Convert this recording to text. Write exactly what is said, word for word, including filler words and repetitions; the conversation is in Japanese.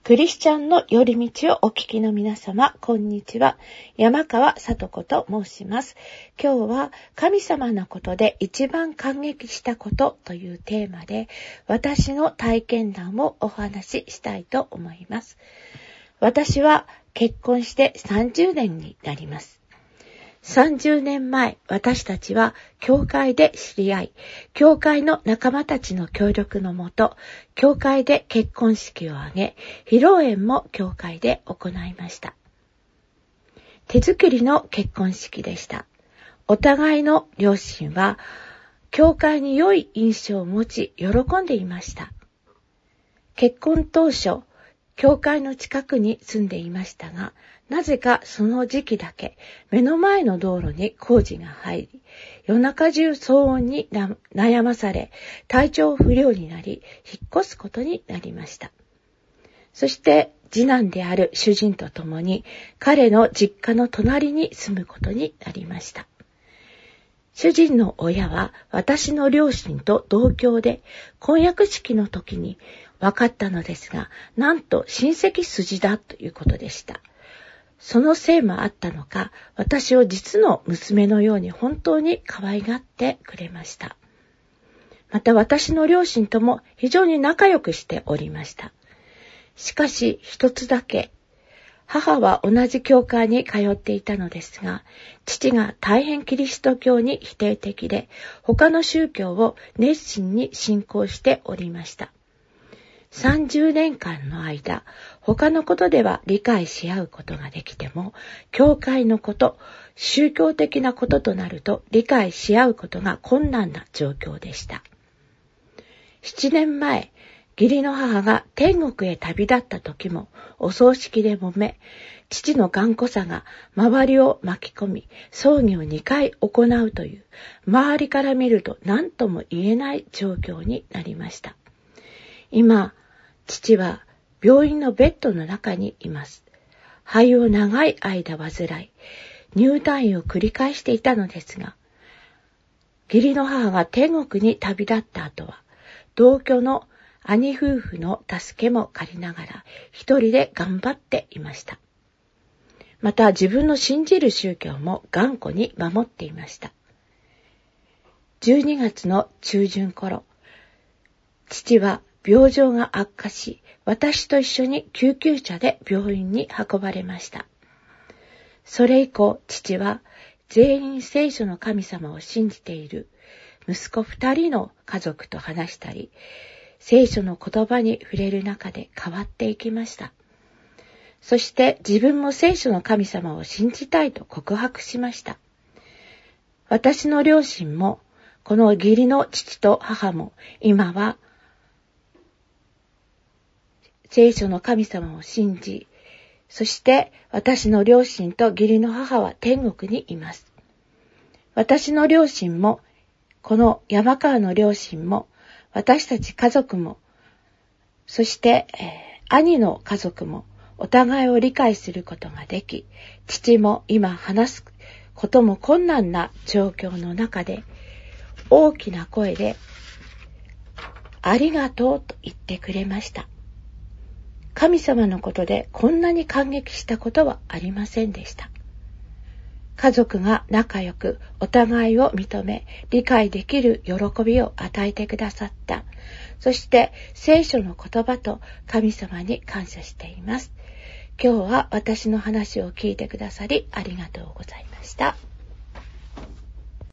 クリスチャンの寄り道をお聞きの皆様、こんにちは。山川さと子と申します。今日は神様のことで一番感激したことというテーマで、私の体験談をお話ししたいと思います。私は結婚してさんじゅうねんになります。さんじゅうねんまえ、私たちは教会で知り合い、教会の仲間たちの協力のもと、教会で結婚式を挙げ、披露宴も教会で行いました。手作りの結婚式でした。お互いの両親は、教会に良い印象を持ち、喜んでいました。結婚当初、教会の近くに住んでいましたが、なぜかその時期だけ目の前の道路に工事が入り、夜中中騒音に悩まされ、体調不良になり、引っ越すことになりました。そして次男である主人と共に彼の実家の隣に住むことになりました。主人の親は私の両親と同郷で、婚約式の時に分かったのですが、なんと親戚筋だということでした。そのせいもあったのか、私を実の娘のように本当に可愛がってくれました。また私の両親とも非常に仲良くしておりました。しかし一つだけ、母は同じ教会に通っていたのですが、父が大変キリスト教に否定的で、他の宗教を熱心に信仰しておりました。さんじゅうねんかんの間、他のことでは理解し合うことができても、教会のこと、宗教的なこととなると理解し合うことが困難な状況でした。しちねんまえ、義理の母が天国へ旅立った時もお葬式で揉め、父の頑固さが周りを巻き込み、葬儀をにかい行うという、周りから見ると何とも言えない状況になりました。今、父は病院のベッドの中にいます。肺を長い間患い、入退院を繰り返していたのですが、義理の母が天国に旅立った後は、同居の兄夫婦の助けも借りながら、一人で頑張っていました。また自分の信じる宗教も頑固に守っていました。じゅうにがつの中旬頃、父は病状が悪化し、私と一緒に救急車で病院に運ばれました。それ以降、父は全員聖書の神様を信じている息子二人の家族と話したり、聖書の言葉に触れる中で変わっていきました。そして自分も聖書の神様を信じたいと告白しました。私の両親も、この義理の父と母も今は聖書の神様を信じ、そして私の両親と義理の母は天国にいます。私の両親も、この山川の両親も、私たち家族も、そして、えー、兄の家族もお互いを理解することができ、父も今話すことも困難な状況の中で、大きな声で、ありがとうと言ってくれました。神様のことでこんなに感激したことはありませんでした。家族が仲良くお互いを認め理解できる喜びを与えてくださった。そして聖書の言葉と神様に感謝しています。今日は私の話を聞いてくださりありがとうございました。